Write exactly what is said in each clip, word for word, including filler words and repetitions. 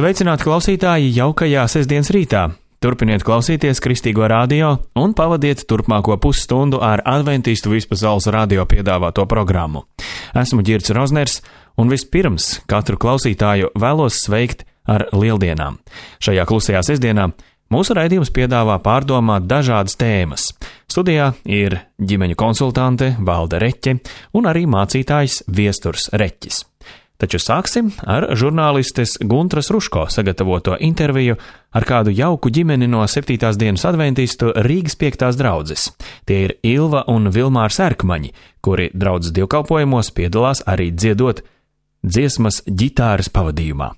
Sveicināti klausītāji jaukajā sestdienas rītā! Turpiniet klausīties Kristīgo radio un pavadiet turpmāko pusstundu ar Adventistu vispasaules radio piedāvāto programmu. Esmu Ģirds Rozners un vispirms katru klausītāju vēlos sveikt ar lieldienām. Šajā klusajā sestdienā mūsu raidījums piedāvā pārdomāt dažādas tēmas. Studijā ir ģimeņu konsultante Valde Reķe un arī mācītājs Viesturs Reķis. Taču sāksim ar žurnālistes Guntras Ruško sagatavoto interviju ar kādu jauku ģimeni no septītās dienas adventistu Rīgas piektās draudzes. Tie ir Ilva un Vilmārs Erkmaņi, kuri draudzes dievkalpojumos piedalās arī dziedot dziesmas ģitāras pavadījumā.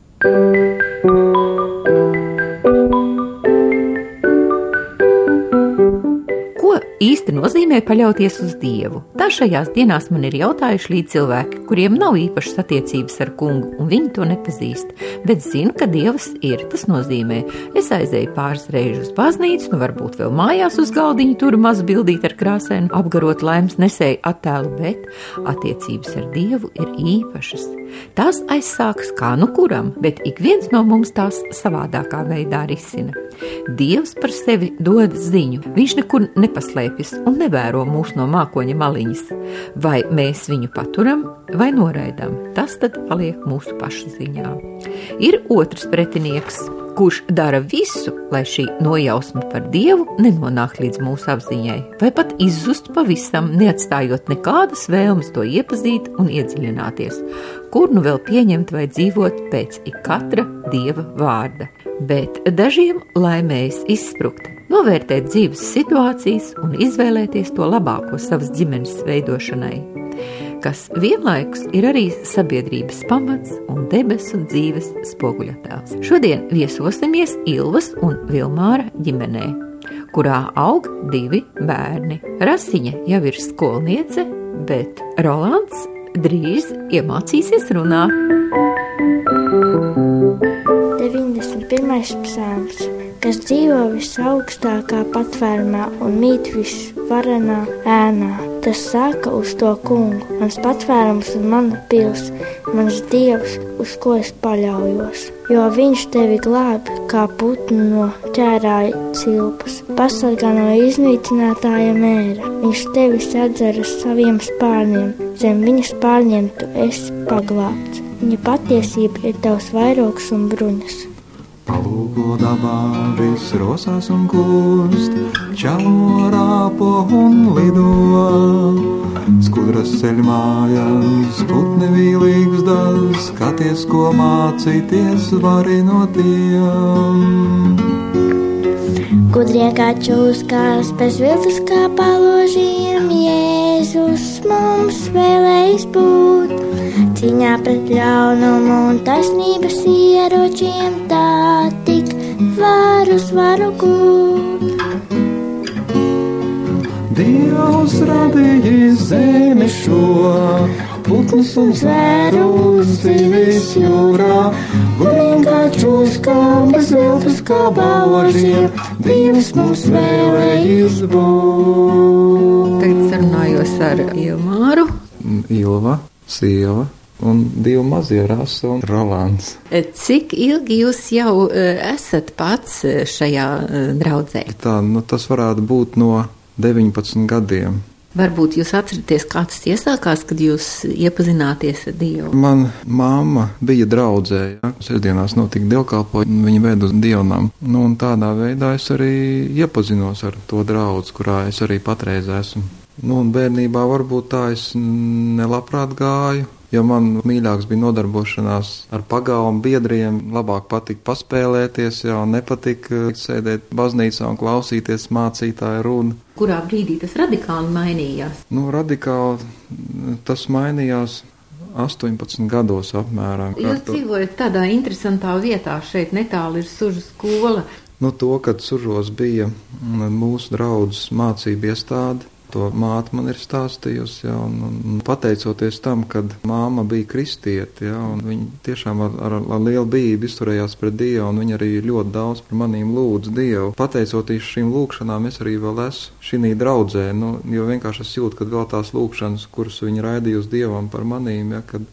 Īsti nozīmē paļauties uz Dievu. Tā šajās dienās man ir jautājuši līdz cilvēki, kuriem nav īpašas attiecības ar kungu, un viņi to nepazīst. Bet zinu, ka Dievs ir. Tas nozīmē, es aizēju pāris reizes uz baznīcu, nu varbūt vēl mājās uz galdiņu turu mazu bildīt ar krāsēm, apgarot laimes nesēju attēlu, bet attiecības ar Dievu ir īpašas. Tās aizsākas kā nu kuram, bet ik viens no mums tās savādākā veidā risina. Dievs par sevi dod ziņu. Viņš nekur nepaslēpjas un nevēro mūs no mākoņa maliņas. Vai mēs viņu paturam vai noraidām, tas tad paliek mūsu pašu ziņā. Ir otrs pretinieks, kurš dara visu, lai šī nojausma par Dievu nenonāk līdz mūsu apziņai, vai pat izzust pavisam, neatstājot nekādas vēlmes to iepazīt un iedziļināties, kur nu vēl pieņemt vai dzīvot pēc ik katra Dieva vārda. Bet dažiem laimējas izsprukt, novērtēt dzīves situācijas un izvēlēties to labāko savas ģimenes veidošanai, kas vienlaikus ir arī sabiedrības pamats un debesu dzīves spoguļattēls. Šodien viesosimies Ilvas un Vilmāra ģimenē, kurā aug divi bērni. Rasiņa jau ir skolniece, bet Rolands drīz iemācīsies runāt. deviņdesmit pirmais psalms, kas dzīvo visaugstākā patvērumā un mīt visvarenā ēnā. Tas saka uz to kungu, mans patvērums un mana pils, mans dievs, uz ko es paļaujos. Jo viņš tevi glāb kā putnu no ķērāja cilpas, pasargā no iznīcinātāja mēra. Viņš tevi sadzer ar saviem spārniem, zem viņa spārniem tu esi paglābts. Viņa patiesība ir tavs vairogs un bruņas. Palūko dabā viss rosās un kūst, čalo rāpo un lido. Skudras ceļ mājas, putni vīlīgs daz, skaties, ko mācīties vari no tiem. Gudrie kā čūskās, bez viltus kā paložiem, Jēzus mums vēlējis būt. Cīņā pret ļaunumu un taisnības ieročiem, tā tik varus varu gūt. Dievs radījis zemi šo, putnus un zvērus dzīvis jūrā, gudriem kā čūskām, bez viltus kā baložiem, Dievs mums vēlējis būt. Tagad sarunājos ar Ilmāru. Ilva, sieva un divi mazie Rasa un Rolands. Cik ilgi jūs jau esat pats šajā draudzē? Tā, nu, tas varētu būt no deviņpadsmit gadiem. Varbūt jūs atceraties, kā tas iesākās, kad jūs iepazināties ar Dievu? Man mamma bija draudzē, ja? Sestdienās notika dievkalpojumi, viņa veda uz dievnām. Nu, un tādā veidā es arī iepazinos ar to draudzi, kurā es arī patreiz esmu. Nu, un bērnībā varbūt tā es nelabprāt gāju, jo man mīļāks bija nodarbošanās ar pagaumu biedriem, labāk patika paspēlēties, jau nepatika sēdēt baznīcā un klausīties mācītāja runu. Kurā brīdī tas radikāli mainījās? Nu, radikāli tas mainījās astoņpadsmit gados apmēram. Jūs dzīvojat tādā interesantā vietā, šeit netālu ir Sužu skola. Nu, to, kad Sužos bija mūsu draudzes mācību iestāde, to māte man ir stāstījusi, ja, un, un pateicoties tam, kad māma bija kristieti, ja, un viņa tiešām ar, ar, ar lielu bību izturējās pret Dievu, un viņa arī ļoti daudz par manīm lūdz Dievu. Pateicoties šīm lūkšanām, es arī vēl esmu šī draudzē, nu, jo vienkārši es jūtu, kad vēl tās lūkšanas, kuras viņa raidīja uz Dievam par manīm, ja, kad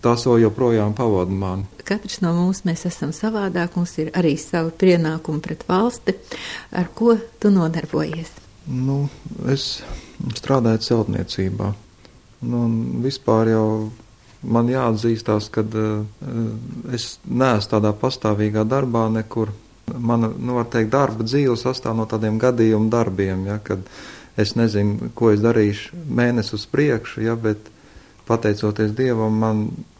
tas vēl joprojām pavada mani. Katrs no mums mēs esam savādāk, mums ir arī savi pienākumi pret valsti. Ar ko tu nodarbojies? Nu, es strādāju celtniecībā. Nu, un vispār jau man jāatzīstās, ka uh, es neesmu tādā pastāvīgā darbā nekur. Mana, nu, var teikt, darba dzīve sastāv no tādiem gadījumu darbiem, ja, kad es nezinu, ko es darīšu mēnesi uz priekšu, ja, bet pateicoties Dievam, man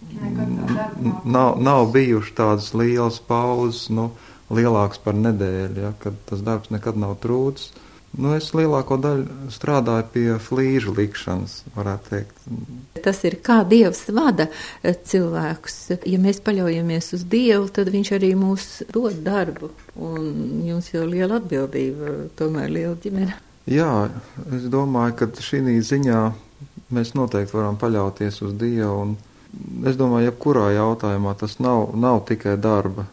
nav, nav bijuši tādas lielas pauzes, nu, lielākas par nedēļu, ja, kad tas darbs nekad nav trūcis. Nu, es lielāko daļu strādāju pie flīžu likšanas, varētu teikt. Tas ir kā Dievs vada cilvēkus. Ja mēs paļaujamies uz Dievu, tad viņš arī mūs dod darbu. Un jums jau liela atbildība, tomēr liela ģimene. Jā, es domāju, ka šī ziņā mēs noteikti varam paļauties uz Dievu. Un es domāju, jebkurā jautājumā tas nav, nav tikai darba,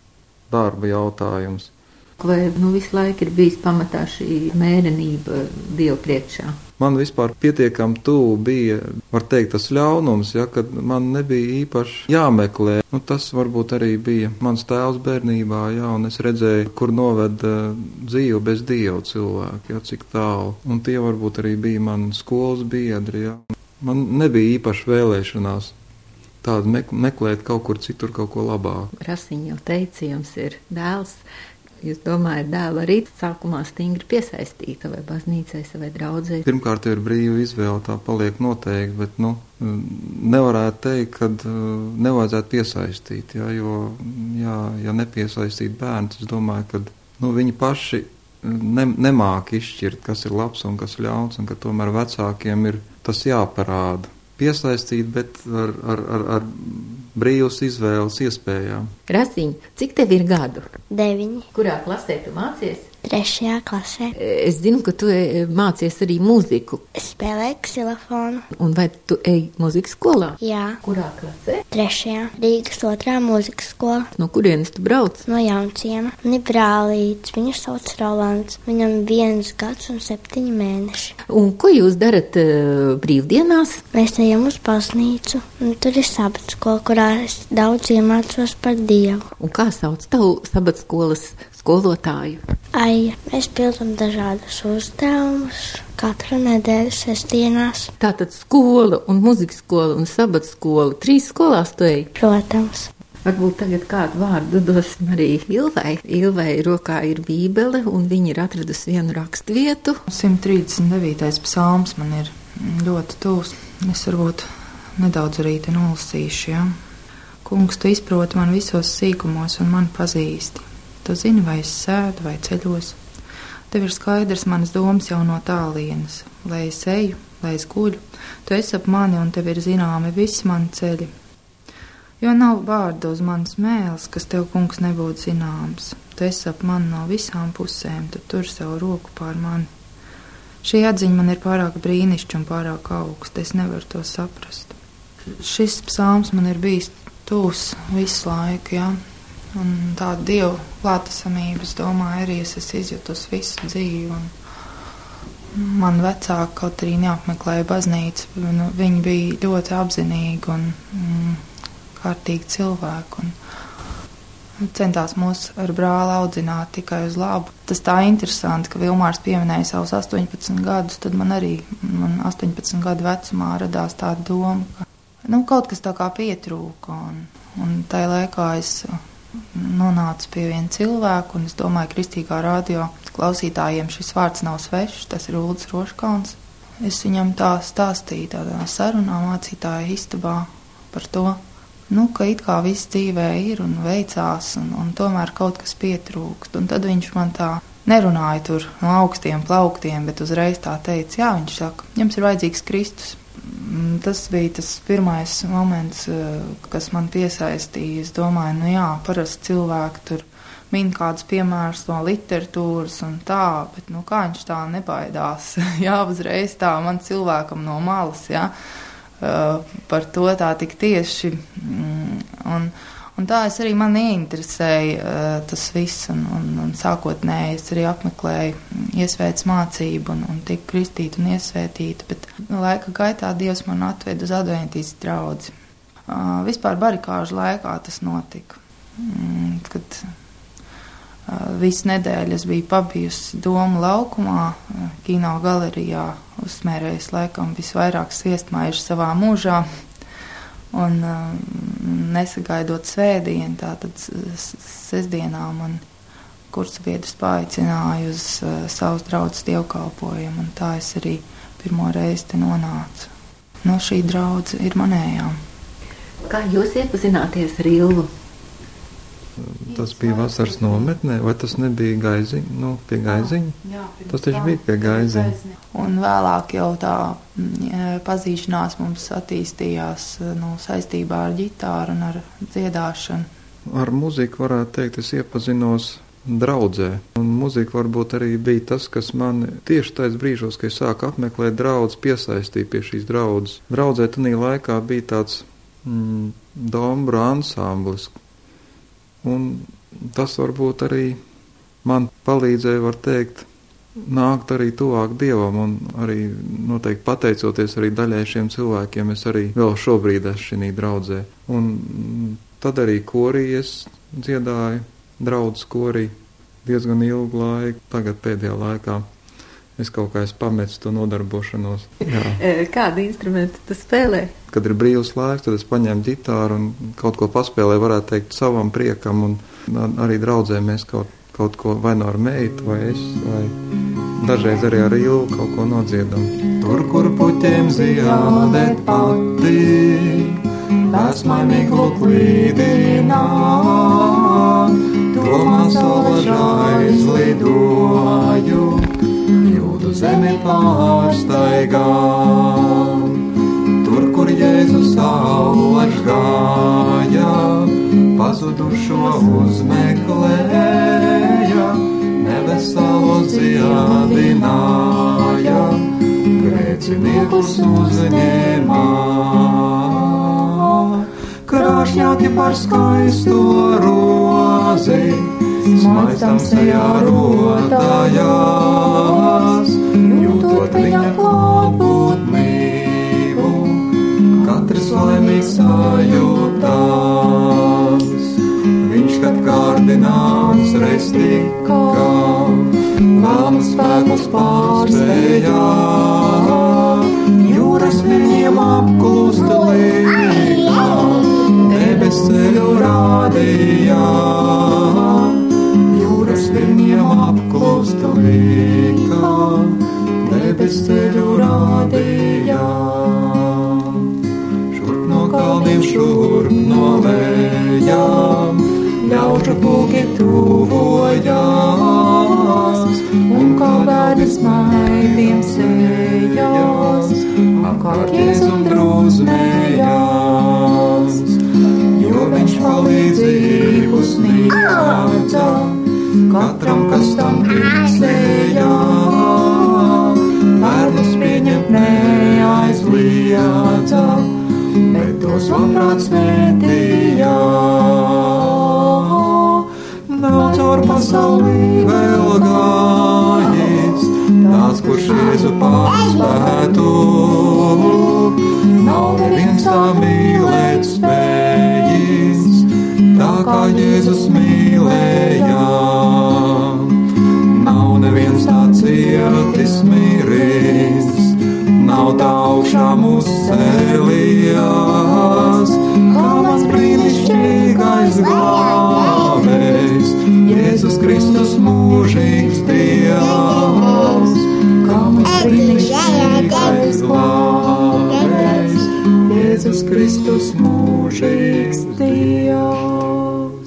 darba jautājums. Vai nu visu laiku ir bijis pamatā šī mērenība Dievu priekšā? Man vispār pietiekami tuvu bija, var teikt, tas ļaunums, ja, kad man nebija īpaši jāmeklē. Nu, tas varbūt arī bija mans tēvs bērnībā, ja, un es redzēju, kur noved uh, dzīvi bez Dieva cilvēku, ja, cik tālu. Un tie varbūt arī bija mani skolas biedri, ja. Man nebija īpaši vēlēšanās tādu mek- meklēt kaut kur citur kaut ko labāku. Rasiņ jau teica, jums ir dēls. Jūs domājat, dēlu arī sākumā stingri piesaistīta vai baznīcai, vai draudzei? Pirmkārt, ir brīva izvēle, tā paliek noteikti, bet, nu, nevarētu teikt, ka nevajadzētu piesaistīt, ja, jo, jā, ja nepiesaistīt bērns, es domāju, ka, nu, viņi paši ne, nemāk izšķirt, kas ir labs un kas ļauns, un ka tomēr vecākiem ir tas jāparāda. Piesaistīt, bet ar, ar, ar, ar brīvas izvēles iespējām. Rasiņ, cik tev ir gadu? Deviņi. Kurā klasē tu mācies? Trešajā klasē. Es zinu, ka tu mācies arī mūziku. Es spēlēju ksilofonu. Un vai tu ej mūzikas skolā? Jā. Kurā klasē? Trešajā. Rīgas otrā mūzikas skola. No kurienes tu brauc? No Jaunciema. Man ir brālīts, viņu sauc Rolands. Viņam viens gads un septiņi mēneši. Un ko jūs darat uh, brīvdienās? Mēs ejam uz baznīcu, un tur ir sabatskola, kurā es daudz iemācos par Dievu. Un kā sauc tavu sabatskolas skolotāju? Ai, mēs pildam dažādus uzdevumus katru nedēļu sestdienās. Tātad skola un muzikas skola un sabatskola, trīs skolās tu ej? Protams. Varbūt tagad kādu vārdu dosim arī Ilvai. Ilvai rokā ir bībele, un viņa ir atradusi vienu rakstvietu. simt trīsdesmit devītais psalms man ir ļoti tūs. Es varbūt nedaudz arī te nolasīšu, ja? Kungs, tu izproti man visos sīkumos un man pazīsti. Tu zini, vai es sēdu vai ceļos. Tev ir skaidrs manas domas jau no tālienes. Lai es eju, lai es guļu, tu esi ap mani un tev ir zināmi visi mani ceļi. Jo nav vārdu uz manas mēles, kas tev, kungs, nebūtu zināms. Tu esi ap mani no visām pusēm, tu tur savu roku pār mani. Šī atziņa man ir pārāk brīnišķa un pārāk augsta, es nevaru to saprast. Šis psalms man ir bijis tūs visu laiku, jā. Un tāda Dievu klātesamības, domāju, arī es esmu izjutusi visu dzīvi. Un man vecāki, kaut arī neapmeklēja baznīcu, nu, viņi bija ļoti apzinīgi un mm, kārtīgi cilvēki. Un centās mūs ar brāli audzināt tikai uz labu. Tas tā interesanti, ka Vilmārs pieminēja savus astoņpadsmit gadus, tad man arī man astoņpadsmit gadu vecumā radās tāda doma, ka nu, kaut kas tā kā pietrūka. Un, un tajā laikā es nonācu pie viena cilvēka, un es domāju, Kristīgā radio klausītājiem šis vārds nav svešs, tas ir Uldis Roškalns. Es viņam tā stāstīju tādā sarunā mācītāja istabā par to, nu, ka it kā viss dzīvē ir un veicās, un, un tomēr kaut kas pietrūkst. Un tad viņš man tā nerunāja tur no augstiem plauktiem, bet uzreiz tā teica, jā, viņš saka, jums ir vajadzīgs Kristus. Tas bija tas pirmais moments, kas man piesaistīja. Es domāju, nu jā, parasti cilvēki tur min kādus piemērus no literatūras un tā, bet nu kā viņš tā nebaidās. Jā, uzreiz tā man cilvēkam no malas, jā, par to tā tik tieši. Un, un tā es arī man ieinteresēja tas viss, un, un, un sākotnēji es arī apmeklēju iesvētas mācību un, un tiku kristīta un iesvētīta, bet laika gaitā Dievs man atved uz adventīstu draudzi. Vispār barikāžu laikā tas notika, kad visu nedēļu es biju pabijusi Doma laukumā, kino galerijā, uzsmērējis laikam visvairāk siestmaižu savā mūžā, un nesagaidot svētdienu, tātad sestdienā man kursabiedrs paaicināja uz savas draudzes dievkalpojumu, un tā es arī pirmo reizi te nonācu. No šī draudze ir manējām. Kā jūs iepazināties ar Ilvu? Tas bija vasaras nometnē, vai tas nebija Gaiziņa? Nu, pie Gaiziņa? Jā, jā, tas taču bija pie Gaiziņa. Un vēlāk jau tā pazīšanās mums attīstījās nu, saistībā ar ģitāru un ar dziedāšanu. Ar muziku varētu teikt, es iepazinos draudzē. Un muzika varbūt arī bija tas, kas man tieši tais brīžos, kad es sāku apmeklēt draudz, piesaistīja pie šīs draudzes. Draudzē tanī laikā bija tāds mm, dombra ansamblis. Un tas varbūt arī man palīdzēja, var teikt, nākt arī tuvāk Dievam, un arī noteikti pateicoties arī daļai šiem cilvēkiem, es arī vēl šobrīd esmu šī draudzē. Un tad arī korī es dziedāju, draudzes korī, diezgan ilgu laiku, tagad pēdējā laikā. Es kaut kā esmu pametis to nodarbošanos. Jā. Kādu instrumentu tu spēlē? Kad ir brīvs laiks, tad es paņēmu ģitāru un kaut ko paspēlēju, varētu teikt, savam priekam, un arī draudzē mēs kaut, kaut ko vai no ar meitu, vai es, vai dažreiz arī ar Ilvu kaut ko nodziedam. Tur, kur puķiem ziedēt patīk, vecmainīgu klīdinā, to man salažā izlidoju, jūdu zemi pārstaigā. Tur, kur Jēzus saulaž gāja, pazudušo uzmeklēja, neveselo dziedināja, grēciniekus uzņēmā. Krāšņāki par skaisto rozi, smaidām sejā rotājās, jūtot viņa klātbūtnību, katrs laimīgs sajūtās. Viņš, kad kārdināts restīkā, vēlmu spēkus pārspējā, jūras viņiem apklūsta līkā, debes ceļu rādījā, jūras viņiem apklūsta līkā, debes ceļu rādījā. Šurp no kalniem, šurp no lējām, ļaužu pulki tuvojās, un kā bērni smaidiem sējās, apkārt Jēzum drūzmējās, jo viņš palīdzību sniedza katram, kas tam ticēja, bērnus pieņemt neaizliedza, bet tos labprāt svētījā. Nav caur pasaulī vēl gājis tāds, kurš Jēzu pārspētu, nav neviens tā mīlēt spējis, tā kā Jēzus mīlēja. Nav neviens tā cietis miris, nav tā augšām uzcēlījās, kā mans brīnišķīgais glābējs, Jēzus Kristus mūžīgs Dievs, kā mans brīnišķīgais glābējs, Jēzus Kristus mūžīgs Dievs.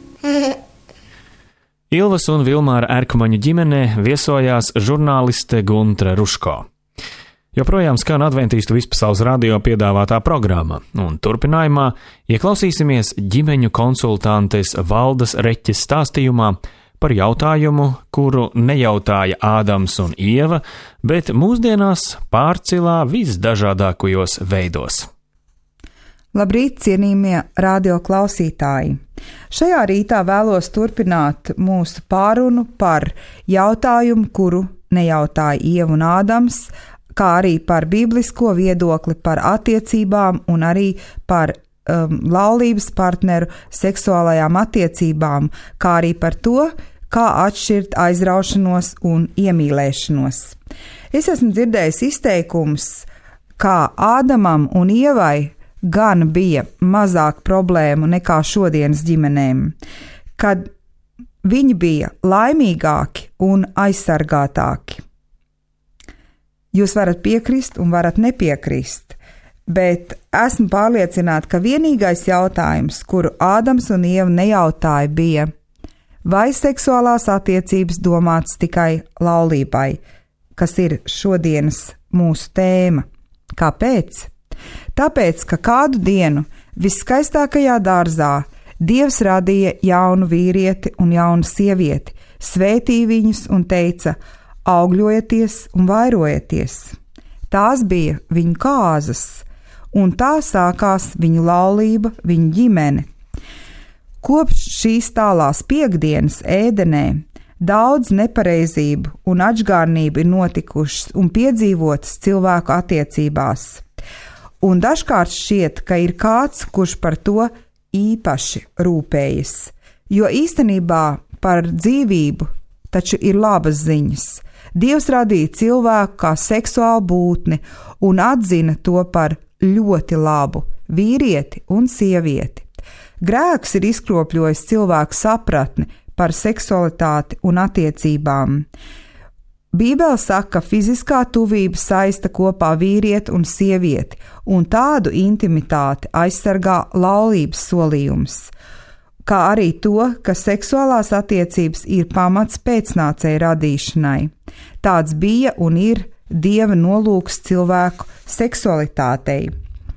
Ilvas un Vilmāra Erkumaņu ģimenē viesojās žurnāliste Guntre Ruško. Joprojām skan Adventīstu vispasaules radio piedāvātā programma, un turpinājumā ieklausīsimies ģimeņu konsultantes Valdas Reķes stāstījumā par jautājumu, kuru nejautāja Ādams un Ieva, bet mūsdienās pārcilā visdažādākajos veidos. Labrīt, cienījamie radio klausītāji! Šajā rītā vēlos turpināt mūsu pārunu par jautājumu, kuru nejautāja Ieva un Ādams, kā arī par biblisko viedokli par attiecībām un arī par um, laulības partneru seksuālajām attiecībām, kā arī par to, kā atšķirt aizraušanos un iemīlēšanos. Es esmu dzirdējis izteikumus, kā Ādamam un Ievai gan bija mazāk problēmu nekā šodienas ģimenēm, kad viņi bija laimīgāki un aizsargātāki. Jūs varat piekrist un varat nepiekrist, bet esmu pārliecināta, ka vienīgais jautājums, kuru Ādams un Ieva nejautāja, bija, vai seksuālās attiecības domāts tikai laulībai, kas ir šodienas mūsu tēma. Kāpēc? Tāpēc, ka kādu dienu viskaistākajā dārzā Dievs radīja jaunu vīrieti un jaunu sievieti, svētīja viņus un teica: augļojieties un vairojieties. Tās bija viņu kāzas, un tā sākās viņu laulība, viņu ģimene. Kopš šīs tālās piekdienas ēdenē daudz nepareizību un atžgārnību ir notikušas un piedzīvotas cilvēku attiecībās. Un dažkārt šķiet, ka ir kāds, kurš par to īpaši rūpējas, jo īstenībā par dzīvību taču ir labas ziņas. Dievs radīja cilvēku kā seksuālu būtni un atzina to par ļoti labu vīrieti un sievieti. Grēks ir izkropļojis cilvēku sapratni par seksualitāti un attiecībām. Bībele saka, ka fiziskā tuvība saista kopā vīrieti un sievieti, un tādu intimitāti aizsargā laulības solījums, kā arī to, ka seksuālās attiecības ir pamats pēcnācēju radīšanai. Tāds bija un ir Dieva nolūks cilvēku seksualitātei.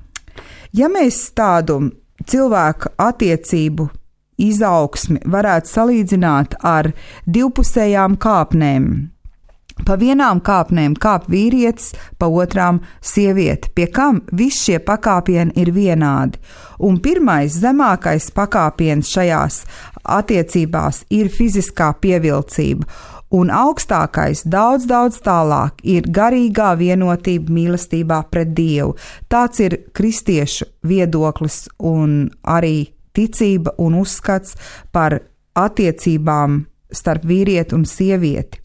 Ja mēs tādu cilvēku attiecību izaugsmi varētu salīdzināt ar divpusējām kāpnēm, pa vienām kāpnēm kāp vīrietis, pa otrām sieviete, pie kam visi šie pakāpieni ir vienādi. Un pirmais zemākais pakāpiens šajās attiecībās ir fiziskā pievilcība, un augstākais daudz, daudz tālāk ir garīgā vienotība mīlestībā pret Dievu. Tāds ir kristiešu viedoklis un arī ticība un uzskats par attiecībām starp vīrieti un sievieti.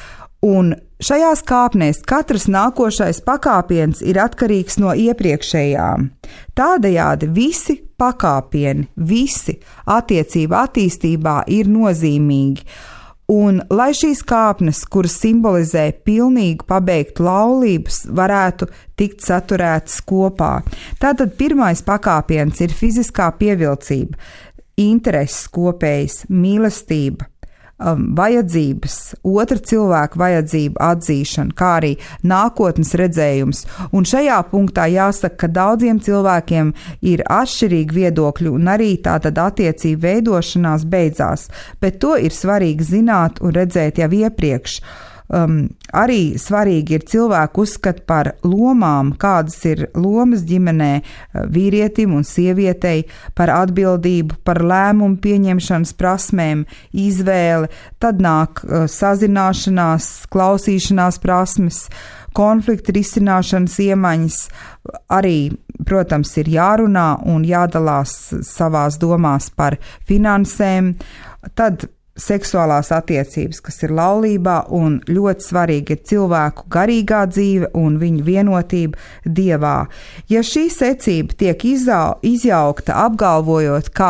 Un šajās kāpnēs katrs nākošais pakāpiens ir atkarīgs no iepriekšējām. Tādējādi visi pakāpieni, visi attiecību attīstībā ir nozīmīgi. Un lai šīs kāpnes, kuras simbolizē pilnīgu pabeigtu laulības, varētu tikt saturētas kopā. Tātad pirmais pakāpiens ir fiziskā pievilcība, intereses kopējas, mīlestība, Um, vajadzības, otra cilvēka vajadzību atzīšana, kā arī nākotnes redzējums. Un šajā punktā jāsaka, ka daudziem cilvēkiem ir atšķirīgi viedokļi un arī tātad attiecību veidošanās beidzās, bet to ir svarīgi zināt un redzēt jau iepriekš. Um, arī svarīgi ir cilvēku uzskat par lomām, kādas ir lomas ģimenē vīrietim un sievietei, par atbildību, par lēmumu pieņemšanas prasmēm, izvēle, tad nāk uh, sazināšanās, klausīšanās prasmes, konflikta risināšanas iemaņas, arī, protams, ir jārunā un jādalās savās domās par finansēm, tad seksuālās attiecības, kas ir laulībā, un ļoti svarīgi ir cilvēku garīgā dzīve un viņu vienotība Dievā. Ja šī secība tiek izau, izjaukta apgalvojot, ka,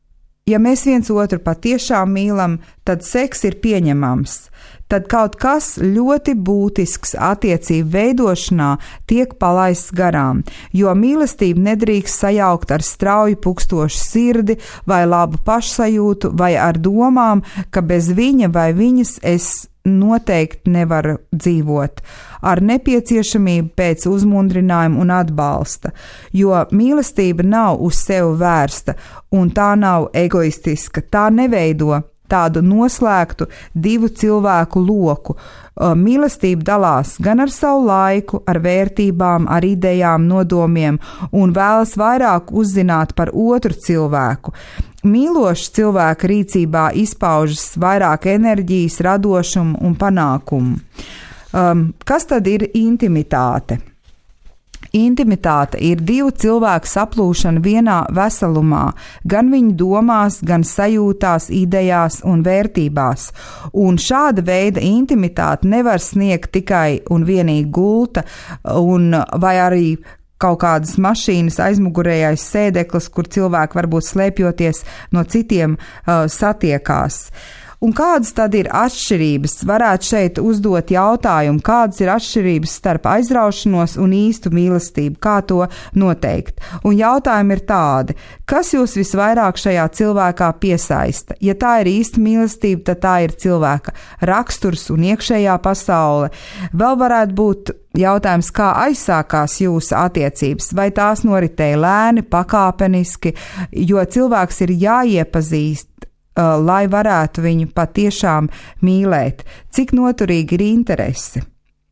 ja mēs viens otru patiešām mīlam, tad seks ir pieņemams, tad kaut kas ļoti būtisks attiecību veidošanā tiek palaists garām, jo mīlestība nedrīkst sajaukt ar strauju pukstošu sirdi vai labu pašsajūtu vai ar domām, ka bez viņa vai viņas es noteikti nevaru dzīvot, ar nepieciešamību pēc uzmundrinājuma un atbalsta, jo mīlestība nav uz sevi vērsta un tā nav egoistiska, tā neveido tādu noslēgtu divu cilvēku loku. Mīlestība dalās gan ar savu laiku, ar vērtībām, ar idejām, nodomiem un vēlas vairāk uzzināt par otru cilvēku. Mīloša cilvēka rīcībā izpaužas vairāk enerģijas, radošumu un panākumu. Um, kas tad ir intimitāte? Intimitāte ir divu cilvēku saplūšana vienā veselumā, gan viņu domās, gan sajūtās, idejās un vērtībās. Un šāda veida intimitāte nevar sniegt tikai un vienīgi gulta, un, vai arī kaut kādas mašīnas aizmugurējais sēdeklis, kur cilvēki varbūt slēpjoties no citiem uh, satiekās. Un kādas tad ir atšķirības? Varētu šeit uzdot jautājumu, kādas ir atšķirības starp aizraušanos un īstu mīlestību, kā to noteikt? Un jautājumi ir tādi, kas jūs visvairāk šajā cilvēkā piesaista? Ja tā ir īsta mīlestība, tad tā ir cilvēka raksturs un iekšējā pasaule. Vēl varētu būt jautājums, kā aizsākās jūsu attiecības, vai tās noritēja lēni, pakāpeniski, jo cilvēks ir jāiepazīst, lai varētu viņu patiešām mīlēt. Cik noturīgi ir interese?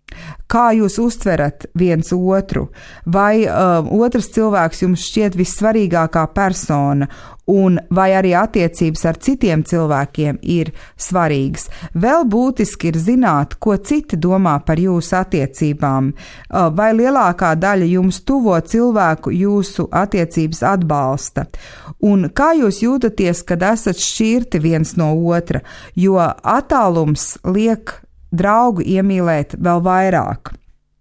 Kā jūs uztverat viens otru? Vai uh, otrs cilvēks jums šķiet vissvarīgākā persona, un vai arī attiecības ar citiem cilvēkiem ir svarīgas? Vēl būtiski ir zināt, ko citi domā par jūsu attiecībām. Uh, vai lielākā daļa jums tuvo cilvēku jūsu attiecības atbalsta? Un kā jūs jūtaties, kad esat šķirti viens no otra, jo attālums liek draugu iemīlēt vēl vairāk?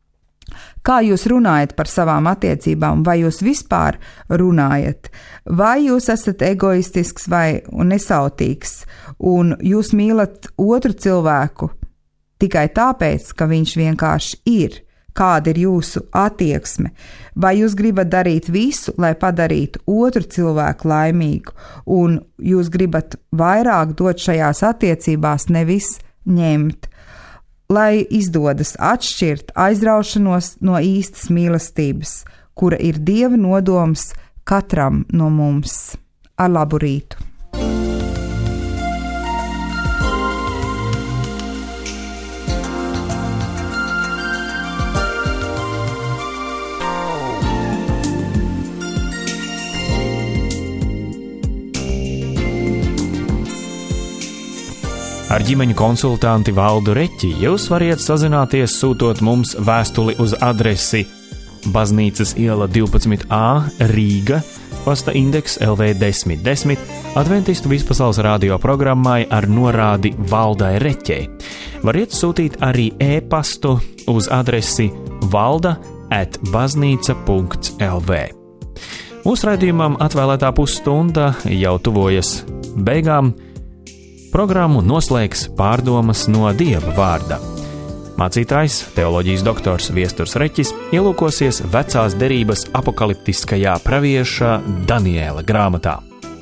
Kā jūs runājat par savām attiecībām, vai jūs vispār runājat? Vai jūs esat egoistisks vai nesautīgs, un jūs mīlat otru cilvēku tikai tāpēc, ka viņš vienkārši ir? Kāda ir jūsu attieksme? Vai jūs gribat darīt visu, lai padarītu otru cilvēku laimīgu, un jūs gribat vairāk dot šajās attiecībās, nevis ņemt? Lai izdodas atšķirt aizraušanos no īstas mīlestības, kura ir Dieva nodoms katram no mums. Ar labu rītu! Ar ģimeņu konsultanti Valdu Reķi jūs variet sazināties sūtot mums vēstuli uz adresi Baznīcas iela divpadsmit A, Rīga, pasta indeks L V desmit desmit, Adventistu vispasaules radio programmai ar norādi Valdai Reķei. Variet sūtīt arī e-pastu uz adresi valda at baznīca punkts L V. Mūsu raidījumam atvēlētā pusstunda jau tuvojas beigām. Programmu noslēgs pārdomas no Dieva vārda. Mācītājs, teoloģijas doktors Viesturs Reķis ielūkosies vecās derības apokaliptiskajā pravieša Daniēla grāmatā.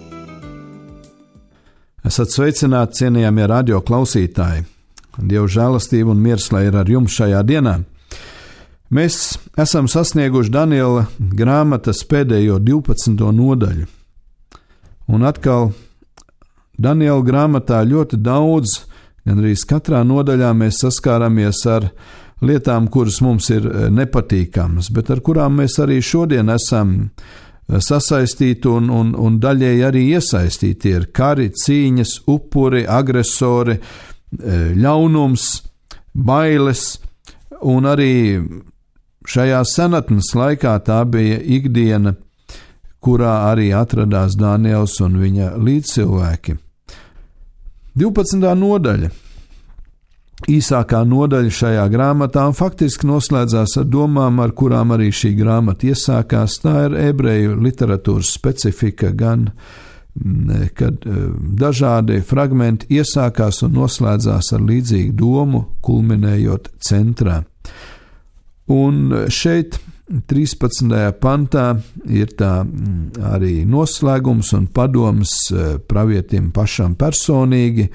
Esat sveicināti, cienījamie radio klausītāji. Dieva žēlastība un miers lai ir ar jums šajā dienā. Mēs esam sasnieguši Daniela grāmatas pēdējo divpadsmito nodaļu. Un atkal Daniela grāmatā ļoti daudz, gan arī katrā nodaļā mēs saskāramies ar lietām, kuras mums ir nepatīkamas, bet ar kurām mēs arī šodien esam sasaistīti un, un, un daļēji arī iesaistīti. Ir kari, cīņas, upuri, agresori, ļaunums, bailes, un arī šajā senatnes laikā tā bija ikdiena, kurā arī atradās Daniels un viņa līdzcilvēki. divpadsmitā nodaļa, īsākā nodaļa šajā grāmatā, un faktiski noslēdzās ar domām, ar kurām arī šī grāmata iesākās. Tā ir ebreju literatūras specifika, gan kad dažādi fragmenti iesākās un noslēdzās ar līdzīgu domu, kulminējot centrā. Un šeit trīspadsmitajā pantā ir tā arī noslēgums un padoms pravietim pašam personīgi,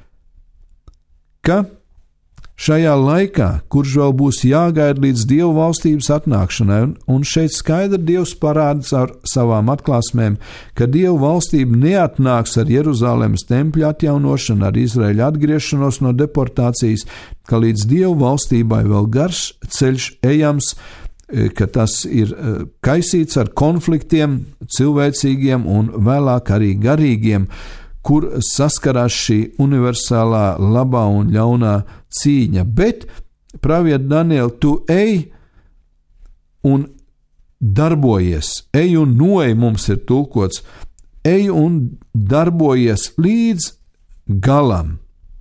ka šajā laikā, kurš vēl būs jāgaida līdz Dievu valstības atnākšanai, un šeit skaidri Dievs parāda ar savām atklāsmēm, ka Dievu valstība neatnāks ar Jeruzalemes tempļa atjaunošanu, ar Izraēļa atgriešanos no deportācijas, ka līdz Dievu valstībai vēl garš ceļš ejams, ka tas ir kaisīts ar konfliktiem, cilvēcīgiem un vēlāk arī garīgiem, kur saskarās šī universālā labā un ļaunā cīņa. Bet, praviet Daniel, tu ej un darbojies, ej un noej mums ir tulkots, ej un darbojies līdz galam.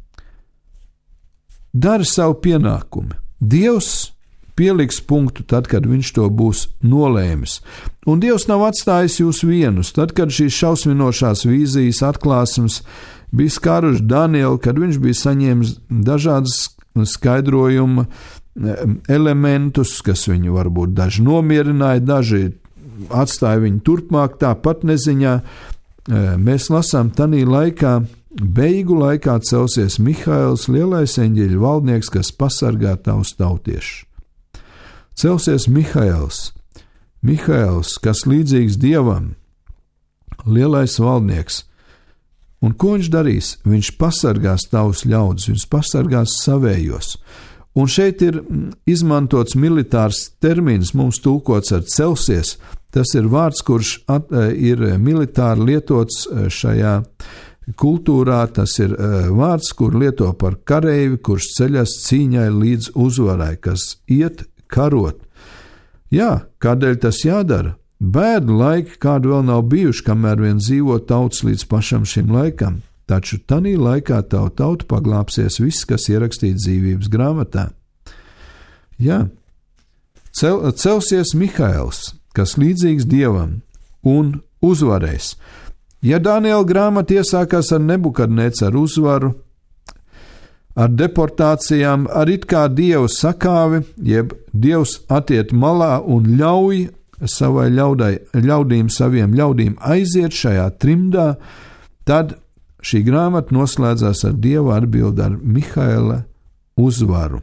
Dari savu pienākumu. Dievs pieliks punktu tad, kad viņš to būs nolēmis. Un Dievs nav atstājis jūs vienus. Tad, kad šīs šausminošās vīzijas atklāsmes bija skāruši Danielu, kad viņš bija saņēmis dažādas skaidrojuma elementus, kas viņu varbūt daži nomierināja, daži atstāja viņu turpmāk tāpat neziņā, mēs lasām tanī laikā, beigu laikā celsies Mihails, lielais eņģeļu valdnieks, kas pasargā tavus tautiešus. Celsies Mihails, Mihails, kas līdzīgs Dievam, lielais valdnieks. Un ko viņš darīs? Viņš pasargās tavus ļaudis, viņš pasargās savējos. Un šeit ir izmantots militārs termins, mums tulkots ar celsies. Tas ir vārds, kurš at, ir militāri lietots šajā kultūrā. Tas ir vārds, kur lieto par kareivi, kurš ceļas cīņai līdz uzvarai, kas iet karot. Jā, kādēļ tas jādara? Bēdu laiki kādu vēl nav bijuši, kamēr vien dzīvo tauts līdz pašam šim laikam, taču tanī laikā tavu tautu paglāpsies viss, kas ierakstīts dzīvības grāmatā. Jā, cel, celsies Mihails, kas līdzīgs Dievam, un uzvarēs. Ja Daniela grāmata iesākās ar Nebukadnecaru uzvaru, ar deportācijām, ar it kā Dievu sakāvi, jeb Dievs atiet malā un ļauj savai ļaudai, ļaudīm, saviem ļaudīm aiziet šajā trimdā, tad šī grāmata noslēdzās ar Dieva atbildi ar Mihaila uzvaru.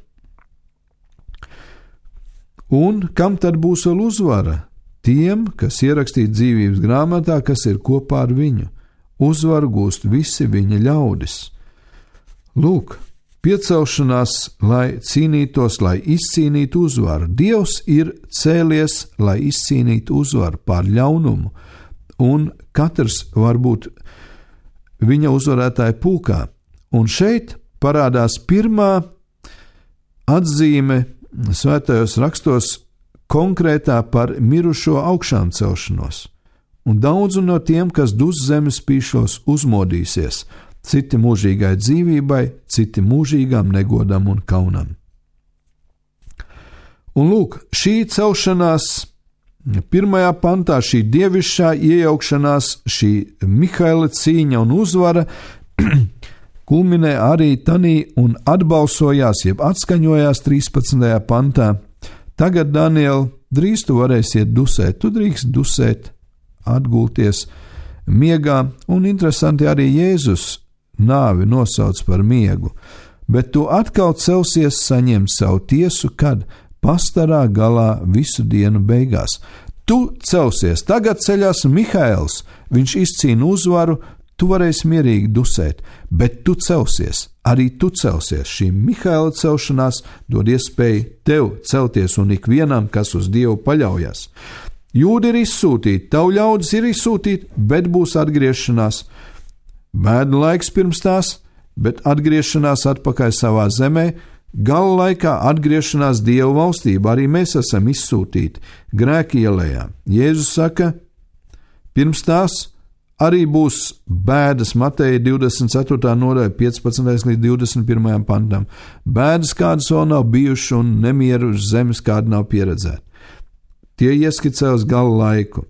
Un kam tad būs vēl uzvara? Tiem, kas ierakstīti dzīvības grāmatā, kas ir kopā ar viņu. Uzvaru gūst visi viņa ļaudis. Lūk, piecelšanās, lai cīnītos, lai izcīnītu uzvaru. Dievs ir cēlies, lai izcīnītu uzvaru pār ļaunumu, un katrs var būt viņa uzvarētāja pulkā. Un šeit parādās pirmā atzīme svētajos rakstos konkrētā par mirušo augšām celšanos. Un daudzu no tiem, kas dus zemes pīšos, uzmodīsies, citi mūžīgai dzīvībai, citi mūžīgām negodam un kaunam. Un lūk, šī celšanās pirmajā pantā, šī dievišķā iejaukšanās, šī Mihaila cīņa un uzvara kulminē arī tanī un atbalsojās, jeb atskaņojās trīspadsmitajā pantā. Tagad, Daniel, drīz tu varēsi iet dusēt, tu drīkst dusēt, atgulties miegā, un interesanti arī Jēzus nāvi nosauc par miegu, bet tu atkal celsies saņemt savu tiesu, kad pastarā galā visu dienu beigās. Tu celsies, tagad ceļās Mihails, viņš izcīna uzvaru, tu varēsi mierīgi dusēt, bet tu celsies, arī tu celsies. Šī Mihaila celšanās dod iespēju tev celties un ikvienam, kas uz Dievu paļaujas. Jūdi ir izsūtīti, tavu ļaudis ir izsūtīti, bet būs atgriešanās. Bēdu laiks pirms tās, bet atgriešanās atpakaļ savā zemē, gala laikā atgriešanās Dieva valstībā, arī mēs esam izsūtīti grēka ielējā. Jēzus saka, pirms tās arī būs bēdas, Mateja divdesmit ceturtā nodaļa, piecpadsmitais līdz divdesmit pirmajam pantam. Bēdas, kādas vēl nav bijušas, un nemieru uz zemes, kāda nav pieredzēta. Tie ieskicē uz gala laiku.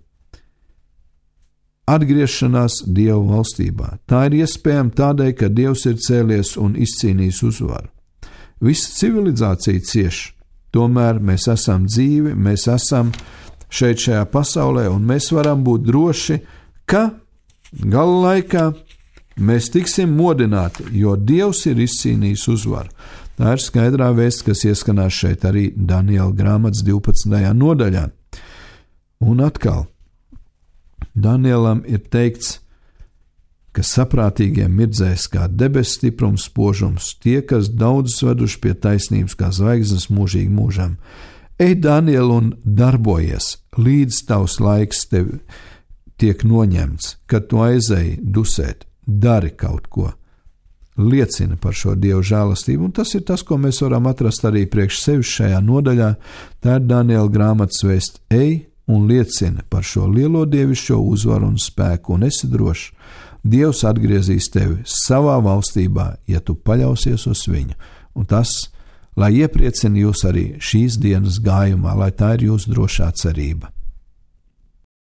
Atgriešanās Dieva valstībā. Tā ir iespējama tādēļ, ka Dievs ir cēlies un izcīnījis uzvaru. Visa civilizācija cieš, tomēr mēs esam dzīvi, mēs esam šeit šajā pasaulē, un mēs varam būt droši, ka gala laikā mēs tiksim modināti, jo Dievs ir izcīnījis uzvaru. Tā ir skaidrā vēsts, kas ieskanās šeit arī Daniela grāmatas divpadsmitajā nodaļā. Un atkal, Danielam ir teikts, ka saprātīgiem mirdzēs kā debesu stiprums, spožums, tie, kas daudzus veduši pie taisnības kā zvaigznes mūžīgi mūžam. Ej, Daniel, un darbojies, līdz tavs laiks tev tiek noņemts, kad tu aizēji dusēt, dari kaut ko, liecina par šo Dievu žēlastību, un tas ir tas, ko mēs varam atrast arī priekš sevis šajā nodaļā. Tā ir Daniela grāmatas vēsts, ej un liecini par šo lielo dievišķo uzvaru un spēku, un esi drošs, Dievs atgriezīs tevi savā valstībā, ja tu paļausies uz viņu, un tas, lai iepriecina jūs arī šīs dienas gājumā, lai tā ir jūsu drošā cerība.